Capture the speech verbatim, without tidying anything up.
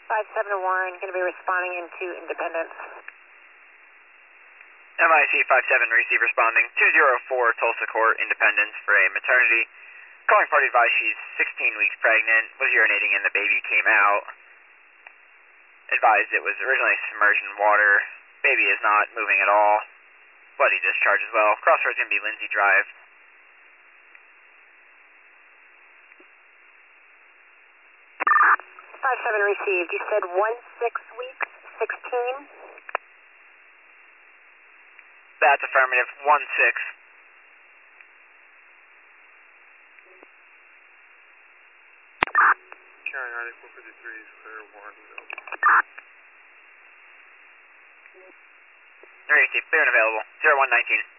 five seven Warren, going to be responding into Independence. M I C five seven, receive responding. two zero four Tulsa Court, Independence, for a maternity. Calling party advised she's sixteen weeks pregnant, was urinating and the baby came out. Advised it was originally submerged in water. Baby is not moving at all. Bloody discharge as well. Crossroads going to be Lindsay Drive. five seven received. You said one six weeks, sixteen? That's affirmative. one six. Carrying Arctic four fifty-three, clear Warren. Receive, clear and available. zero one nineteen.